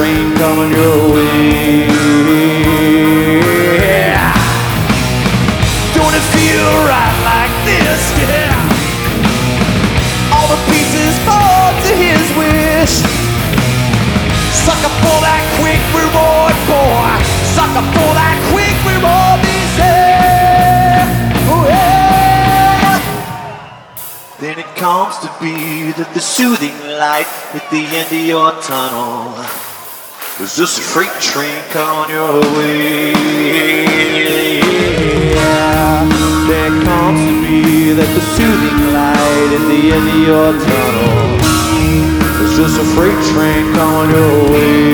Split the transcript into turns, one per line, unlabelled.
train coming your way. Don't it feel right like this? Yeah. All the pieces fall to his wish. Sucker for that quick reward, boy. Sucker for that quick reward, he said. Oh, yeah. Then it comes to be that the soothing light at the end of your tunnel is just a freight train coming your way. Then it comes to be that the soothing light at the end of your tunnel is just a freight train coming your way.